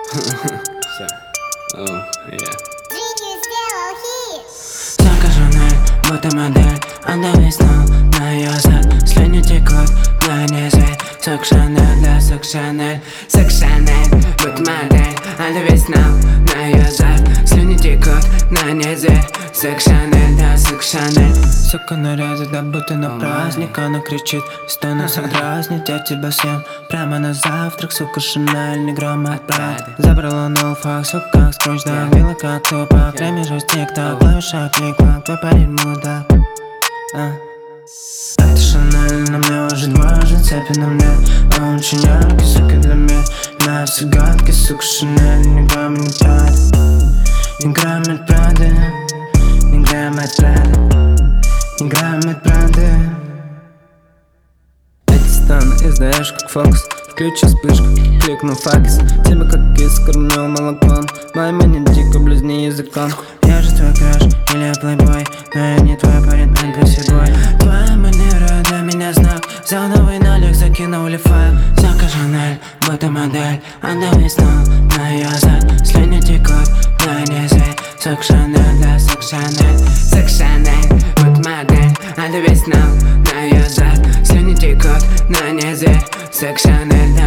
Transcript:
Все. Oh, yeah. Сумка Шанель, будто модель, отдавай снова на ее зад. Слюни текут на низе. Сок Шанель, да, сок Шанель. Сок Шанель, будто модель, отдавай снова на ее зад. Слюни текут на низе. Сок Шанель, да, сок Шанель. Сука нарядит, да будто на праздник. Она кричит, стоны соблазнит. Я тебя съем прямо на завтрак. Сука Шанель, не грамм от Прады. Забрала на улфах, сука как скручь, да. Била как тупо, время же тик-так. Клавиша клик-клак, твой парень мудак. Это Шанель, на мне уже дважды. Цепи на мне, он очень яркий. Сука для меня, на все гадкий. Сука Шанель, ни грамма не Прады. Ни грамма от Прады. Ни грамма от Прады. Ни грамма от Прады. Эти станы издаешь как фокус. Включи вспышку, кликну факс. Тебя как кис, кормлю молоком. Моя не дико, близни языком. Я же твой краш, или я плейбой. Но я не твой парень, а гасибой. Твоя манера для меня знак. Взял новый налик, закинули файл. Сумка Шанель, будто модель, отдавай снова на ее зад. Слюни текут на низе. Сок Шанель, да, сок Шанель. Сок Шанель, будто модель, отдавай снова на ее зад. Слюни текут на низе. Сок Шанель,